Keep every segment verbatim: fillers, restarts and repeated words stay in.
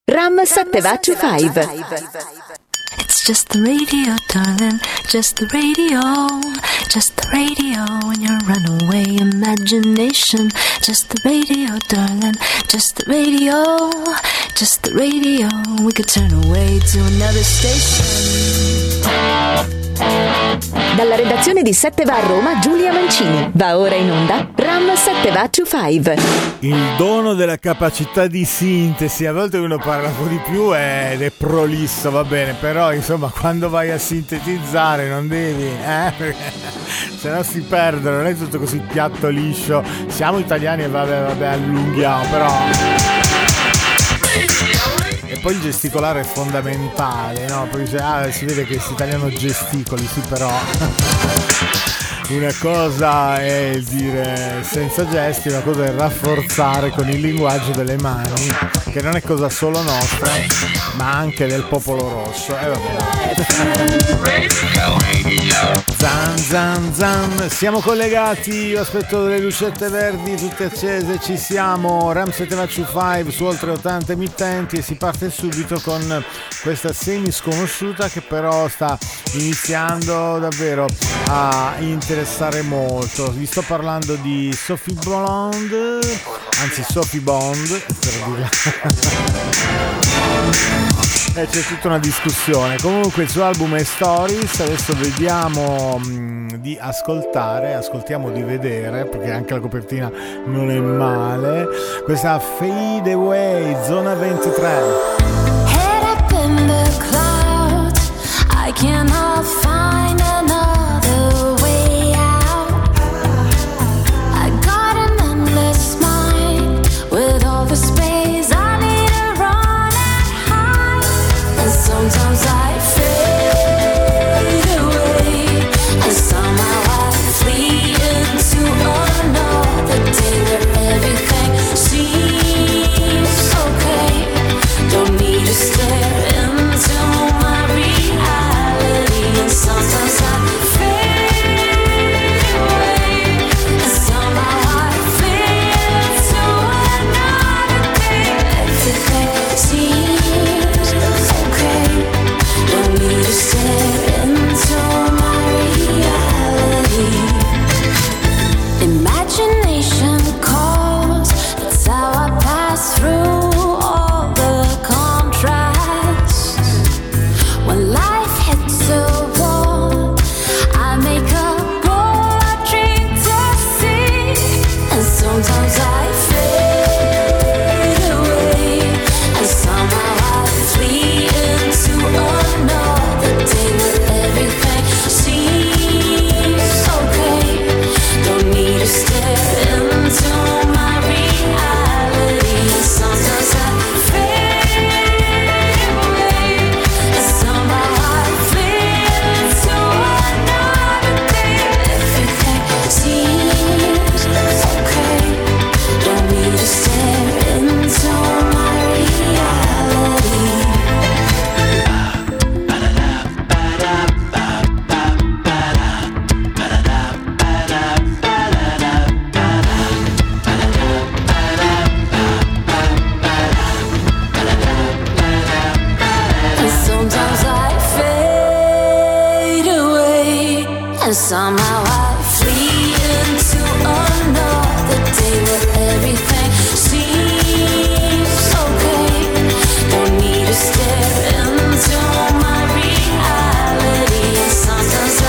Ram settecentoventucinque. It's just the radio, darling, just the radio, just the radio in your runaway imagination. Just the radio, darling, just the radio, just the radio. We could turn away to another station. Dalla redazione di sette va a Roma, Giulia Mancini. Va ora in onda Ram settecentoventucinque. Il dono della capacità di sintesi. A volte uno parla un po' di più ed è prolisso, va bene, però insomma quando vai a sintetizzare non devi, eh? Perché se no si perdono, non è tutto così piatto liscio. Siamo italiani e vabbè, vabbè, allunghiamo, però. E poi il gesticolare è fondamentale, no? Poi ah, si vede che questo italiano gesticoli, sì, però una cosa è il dire senza gesti, una cosa è rafforzare con il linguaggio delle mani, che non è cosa solo nostra, ma anche del popolo rosso. E eh, vabbè. Zan zan zan, siamo collegati, io aspetto delle lucette verdi tutte accese, ci siamo, Ram settecentoventucinque su oltre ottanta emittenti e si parte subito con questa semi sconosciuta che però sta iniziando davvero a interessare molto. Vi sto parlando di Sophie Blonde, anzi Sophie Bond per dirla. E c'è tutta una discussione. Comunque il suo album è Stories, adesso vediamo mh, di ascoltare, ascoltiamo di vedere, perché anche la copertina non è male. Questa Fade Away, Zona ventitré. Head up in the clouds, I cannot find another way out. I got an endless mind with all the space I need to run and hide. And sometimes I fade away, and somehow I flee into another day where everything seems okay. Don't need to stare into my reality, and sometimes I fade away, and somehow I feel into another day. Everything seems okay. Don't need to stare into my reality. Imagination calls, that's how I pass through all the contrasts. When life hits a wall, I make a bold dream to see. And sometimes I fade away, and somehow I flee into another day where everything seems okay. Don't need to stare into my reality, and sometimes I fade away, and somehow I feel into another day. Everything seems okay. Don't need to stare into my reality. And sometimes I fade away, and somehow I flee into another day where everything seems okay. Don't need to stare into my reality, and sometimes I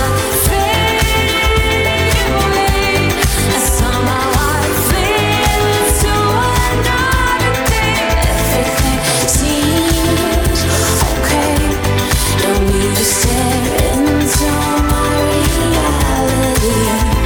fade away, and somehow I feel into another day. Everything seems okay. Don't need to stare into my reality.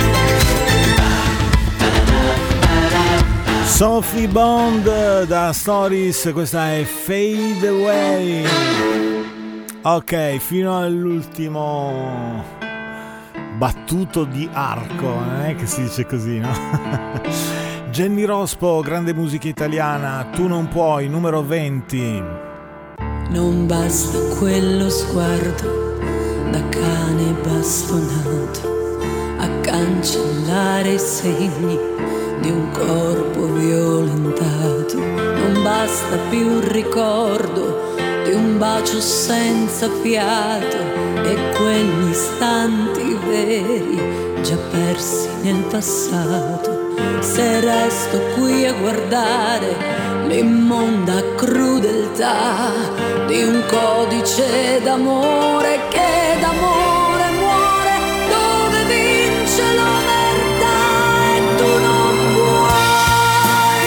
Sophie Bond da Stories, questa è Fade Away. Ok, fino all'ultimo battuto di arco, non è che si dice così, no? Jenny Rospo, grande musica italiana, Tu non puoi, numero venti. Non basta quello sguardo da cane bastonato a cancellare i segni di un corpo violentato. Non basta più un ricordo di un bacio senza fiato e quegli istanti veri già persi nel passato. Se resto qui a guardare l'immonda crudeltà di un codice d'amore che d'amore muore, dove vince l'omertà e tu non puoi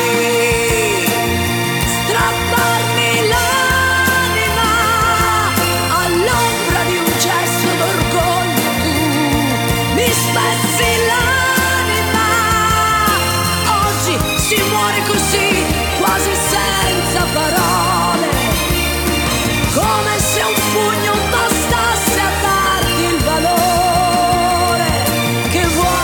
strapparmi l'anima all'ombra di un gesto d'orgoglio. Tu mi spezzi l'anima, oggi si muore così quasi senza parole, come se un pugno bastasse a darti il valore che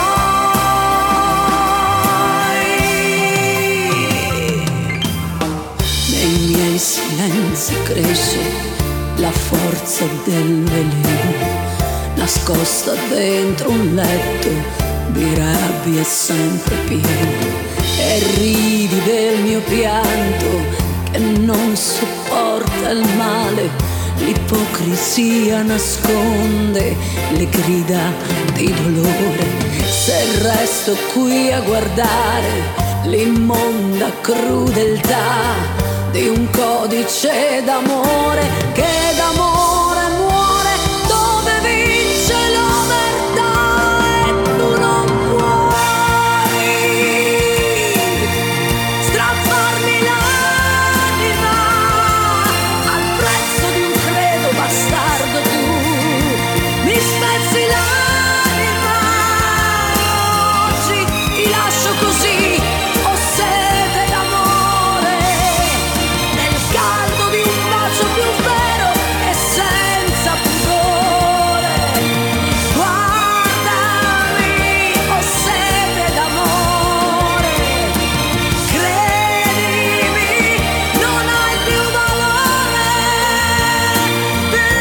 vuoi. Nei miei silenzi cresce la forza del veleno, nascosta dentro un letto di rabbia sempre pieno, e ridi del mio pianto che non sopporta il male. L'ipocrisia nasconde le grida di dolore. Se resto qui a guardare l'immonda crudeltà di un codice d'amore che d'amore muore, dove vince l'omertà e tu non puoi strapparmi l'anima al prezzo di un credo bastardo. Tu mi spezzi l'anima, oggi ti lascio così, ho sete d'amore, nel caldo di un bacio più vero e senza pudore. Guardami, ho sete d'amore, credimi, non hai più valore per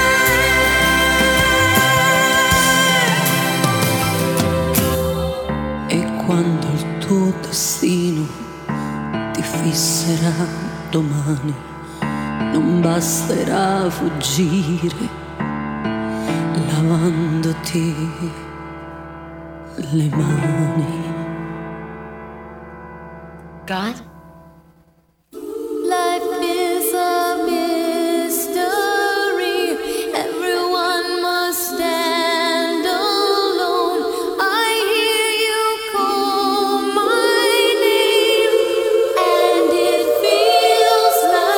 me. E quando il tuo destino ti fisserà domani, non basterà fuggire lavandoti le mani. God? Life is a mystery. Everyone must stand alone. I hear you call my name, and it feels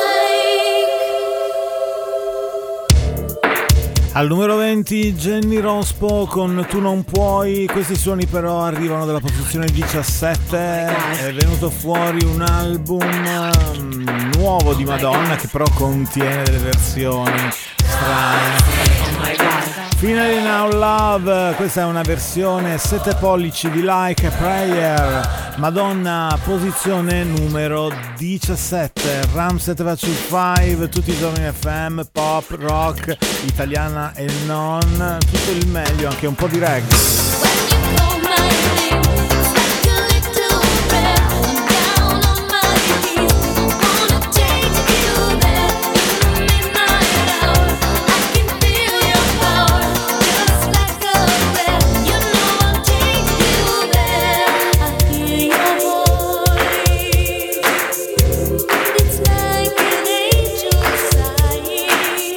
like Al numero venti Jenny Rospo con Tu non puoi. Questi suoni però arrivano dalla posizione diciassette. È venuto fuori un album um, nuovo di Madonna che però contiene delle versioni strane. Finally Now Love, questa è una versione sette pollici di Like a Prayer. Madonna, posizione numero diciassette. Ram settecentocinque, tutti i giorni F M, pop, rock, italiana e non, tutto il meglio, anche un po' di reggae.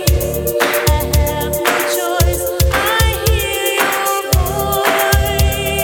choice. I hear your voice.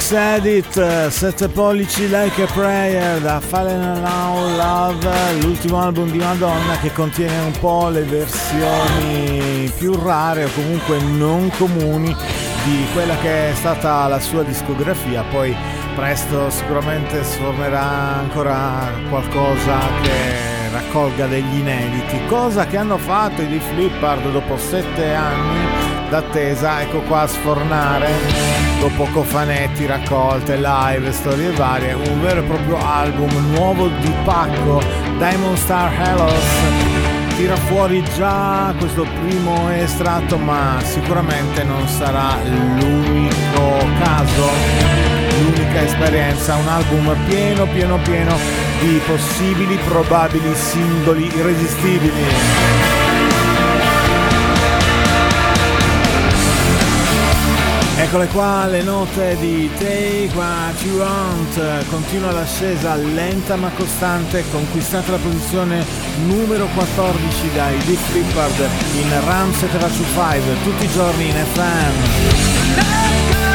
Remix Edit, Sette pollici Like a Prayer da Fallen Now Love, l'ultimo album di Madonna che contiene un po' le versioni più rare o comunque non comuni di quella che è stata la sua discografia. Poi presto sicuramente sfornerà ancora qualcosa che raccolga degli inediti, cosa che hanno fatto i Def Leppard dopo sette anni d'attesa. Ecco qua a sfornare, dopo cofanetti, raccolte, live, storie varie, un vero e proprio album nuovo di pacco. Diamond Star Hellos tira fuori già questo primo estratto, ma sicuramente non sarà l'unico caso, l'unica esperienza. Un album pieno pieno pieno di possibili, probabili singoli irresistibili. Eccole qua le note di Take What You Want, continua l'ascesa lenta ma costante, conquistata la posizione numero quattordici dai Def Leppard in Ram sette va su cinque, tutti i giorni in F M.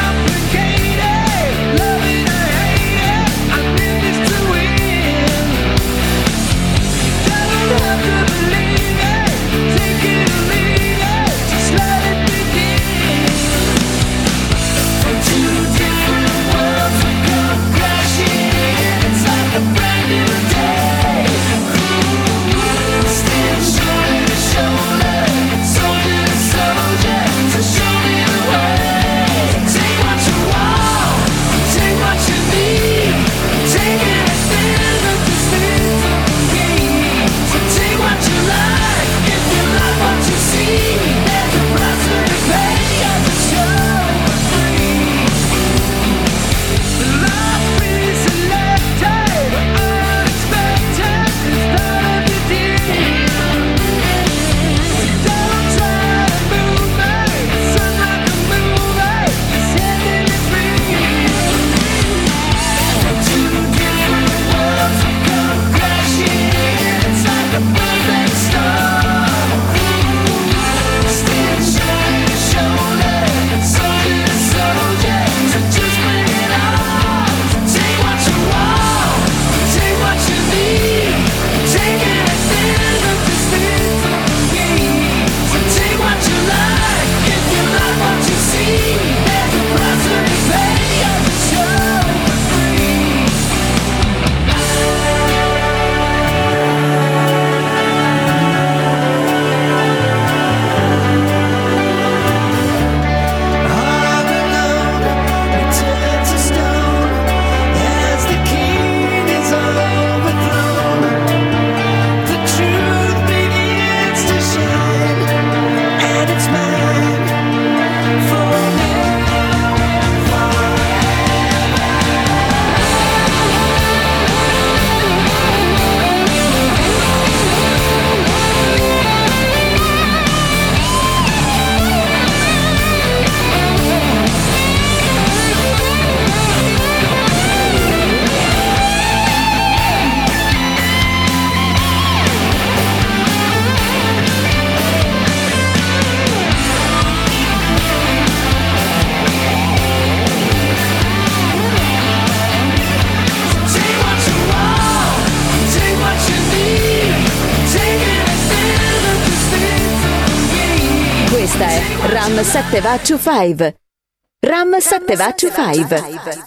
Ram sette va su cinque. Ram sette va su cinque.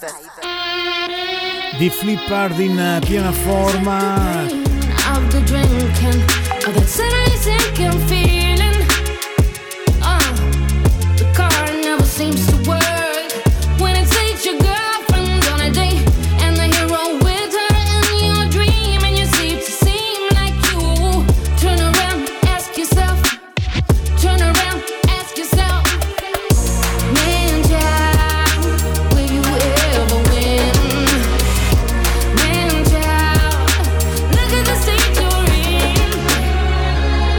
Def Leppard in piena forma. Of the drinking, of that suddenly sinking feeling. Uh, the car never seems to work when it takes your girlfriend on a date and the hero with her in your dream, and you seem to seem like you. Turn around, ask yourself. Turn around, ask yourself. Man, child, will you ever win? Man, child, look at the state you're in.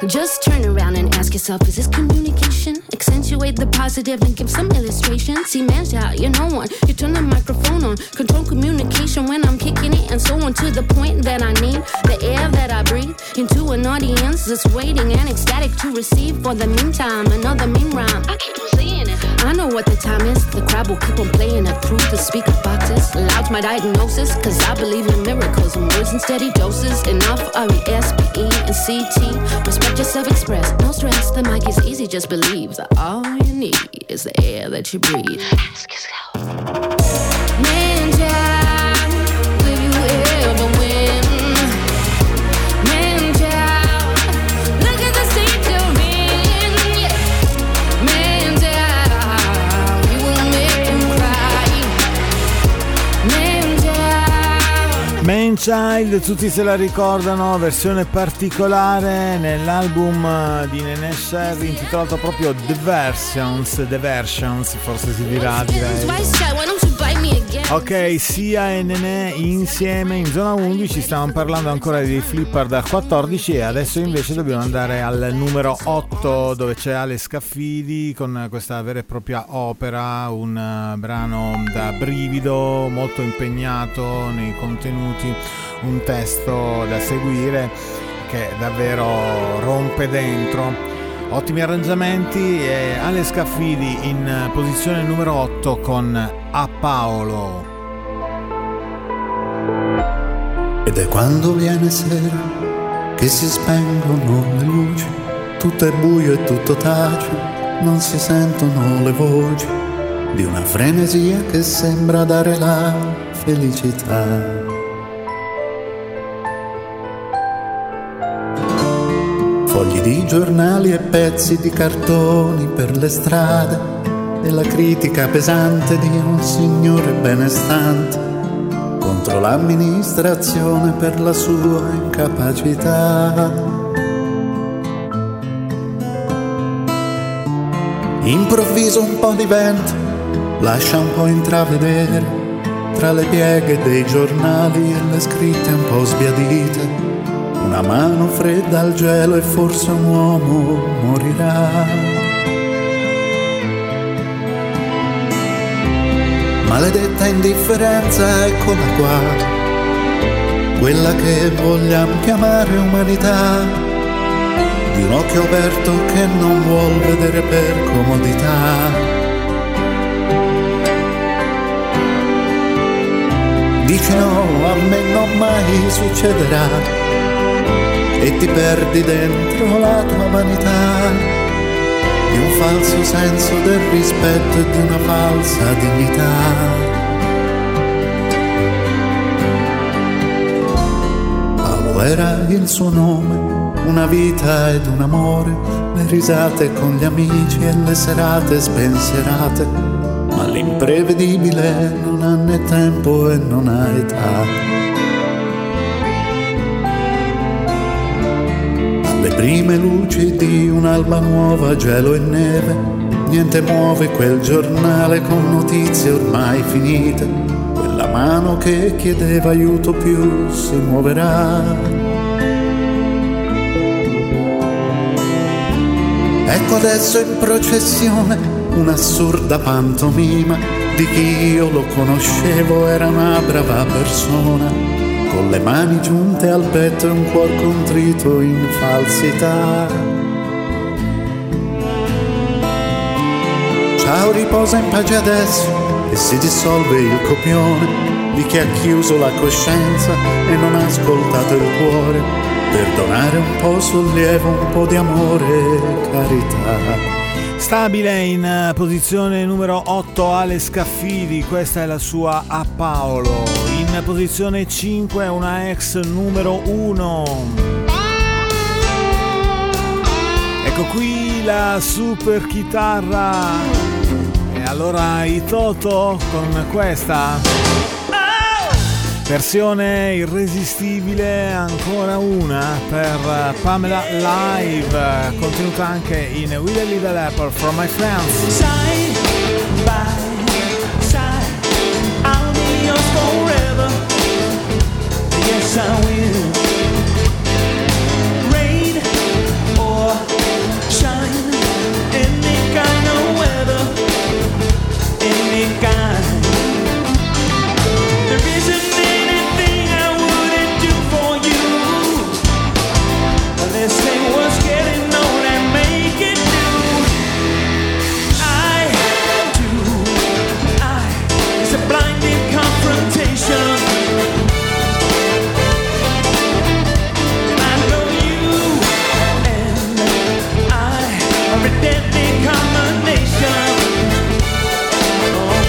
Just turn around and ask yourself, is this communication? Accentuate the positive and give some illustration. See, man's out, you're no one. You turn the microphone on, control communication when I'm kicking it, and so on to the point that I need the air that I breathe into an audience that's waiting and ecstatic to receive. For the meantime, another mean rhyme. I keep on saying it. I know what the time is. The crowd will keep on playing it through the speaker boxes. Loud's my diagnosis, cause I believe in miracles and words in steady doses. Enough R E S P E and C T. Respect yourself, express, no stress. The mic is easy, just believe that all you need is the air that you breathe. Man, child, will you ever win? Man, child, look at the state you're in. Yeah. Man, child, you will make him cry. Man, child. Man Child, tutti se la ricordano, versione particolare nell'album di Neneh Cherry intitolato proprio The Versions, The Versions forse si dirà, direi. Ok, Sia e Neneh insieme in zona undici, stavamo parlando ancora di Flipper da quattordici e adesso invece dobbiamo andare al numero otto dove c'è Ale Scaffidi con questa vera e propria opera, un uh, brano da brivido, molto impegnato nei contenuti, un testo da seguire che davvero rompe dentro. Ottimi arrangiamenti e Ale Scaffidi in posizione numero otto con A Paolo. Ed è quando viene sera che si spengono le luci, tutto è buio e tutto tace, non si sentono le voci di una frenesia che sembra dare la felicità. Fogli di giornali e pezzi di cartoni per le strade e la critica pesante di un signore benestante contro l'amministrazione per la sua incapacità. Improvviso un po' di vento lascia un po' intravedere tra le pieghe dei giornali e le scritte un po' sbiadite una mano fredda al gelo e forse un uomo morirà. Maledetta indifferenza, eccola qua, quella che vogliamo chiamare umanità, di un occhio aperto che non vuol vedere per comodità. Dici no, a me non mai succederà, e ti perdi dentro la tua vanità, di un falso senso del rispetto e di una falsa dignità. Paolo era il suo nome, una vita ed un amore, le risate con gli amici e le serate spensierate, ma l'imprevedibile non ha né tempo e non ha età. Le prime luci di un'alba nuova, gelo e neve, niente muove quel giornale con notizie ormai finite, quella mano che chiedeva aiuto più si muoverà. Ecco adesso in processione un'assurda pantomima di chi io lo conoscevo, era una brava persona, con le mani giunte al petto e un cuor contrito in falsità. Ciao, riposa in pace adesso e si dissolve il copione di chi ha chiuso la coscienza e non ha ascoltato il cuore per donare un po' sollievo, un po' di amore e carità. Stabile in posizione numero otto Ale Scaffidi, questa è la sua A Paolo. In posizione cinque una ex numero uno. Ecco qui la super chitarra. E allora i Toto con questa versione irresistibile, ancora una per Pamela Live, contenuta anche in Will I Leave a Leper from My Friends. Side by side, I'll be yours forever. Yes, I will. Rain or a deadly combination. Oh.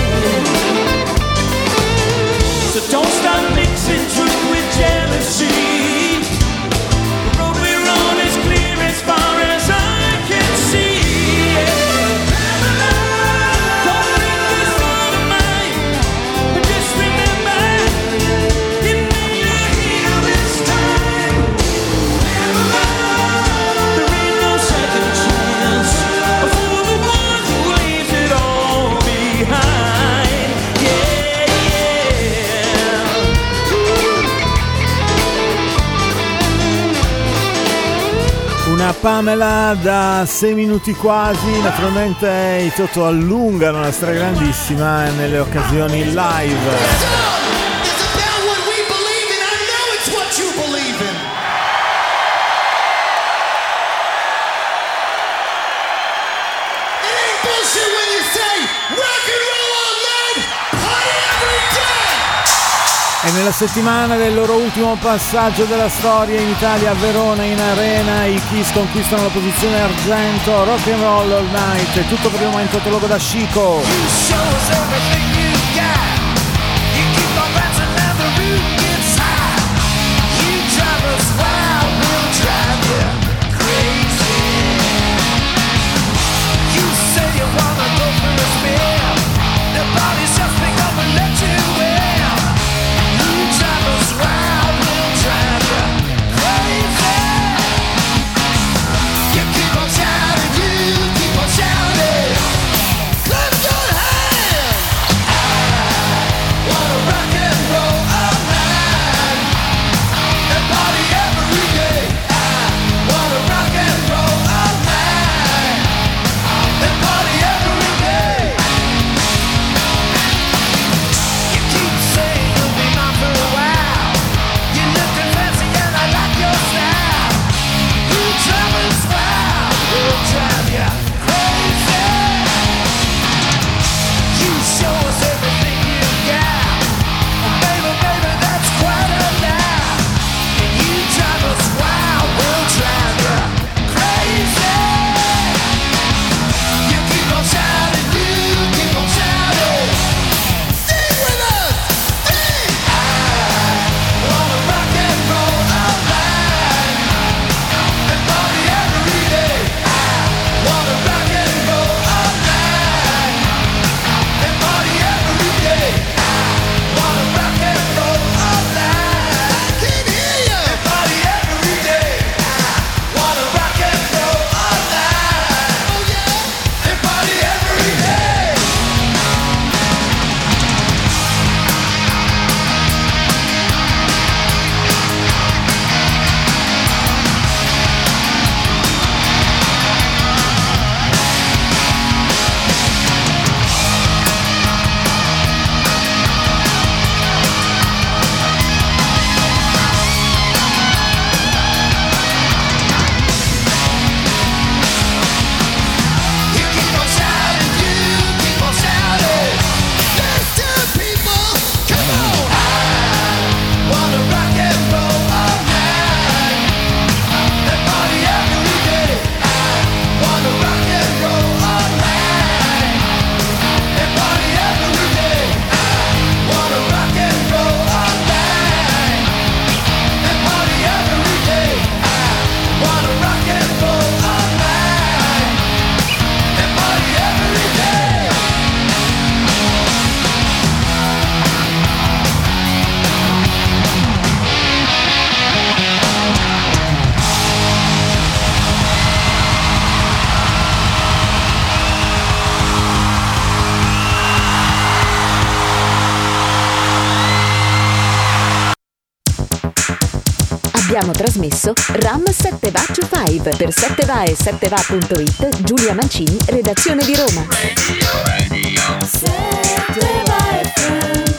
So don't start mixing truth with jealousy. The road we're on is clear as far as I can see. Yeah. Don't bring this on to mind, but just remember, you made it here this time. There ain't no second chance for the one who leaves it all behind. Yeah, yeah. Una Pamela da sei minuti quasi. Naturalmente i Toto allungano la stragrandissima nelle occasioni live. It's about what we believe in. I know it's what you believe in. It ain't bullshit when you say rock and roll all night, party every day. E nella settimana del loro ultimo passaggio della storia in Italia, a Verona in arena, i Kiss conquistano la posizione argento. Rock and roll all night. È tutto per il momento, te lo do da Chico. You show us everything you got. You keep on dancing and the roof gets high. You drive us wild, we'll drive you crazy. You say you wanna go for a spin. The body's just pick up and let you in. You drive us wild, we'll drive you crazy. You keep on shouting, you keep on shouting. Clap your hands. I wanna rock and roll all night and party every day. I wanna rock and roll all night and party every day. You keep saying you'll be mine for a while. You're looking fancy and I like your style. You drive us wild, we'll drive you crazy. You show us everything you got. Oh, baby, baby, that's quite a lot. And you drive us wild, we'll drive you crazy. You keep on shouting, you keep on shouting. Sing with us, sing. I wanna rock and roll all night and party every day. I wanna rock and roll all night and party every day. I wanna rock and roll all night. I can hear you. And party every day. I wanna rock and roll all night. Oh yeah. And party every day. You keep on shouting, you keep on shouting. Listen, people, come on. I wanna rock and roll all night and party every day. I wanna rock and roll all night and party every day. I wanna rock and roll all night and party every day. I wanna rock and roll all night and party every day. Abbiamo trasmesso Ram sette Va to cinque per sette va e sette va punto it. Giulia Mancini, redazione di Roma. sette Va F M.